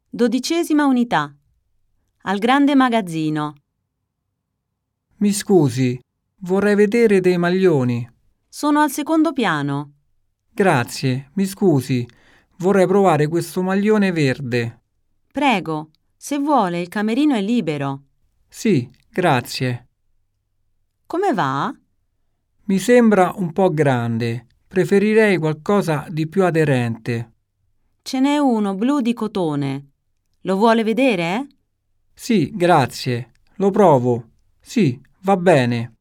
12ª unità. Al grande magazzino. Mi scusi, vorrei vedere dei maglioni. Sono al secondo piano. Grazie, mi scusi, vorrei provare questo maglione verde. Prego, se vuole il camerino è libero. Sì, grazie. Come va? Mi sembra un po' grande. Preferirei qualcosa di più aderente. Ce n'è uno blu di cotone. Lo vuole vedere? Sì, grazie. Lo provo. Sì, va bene.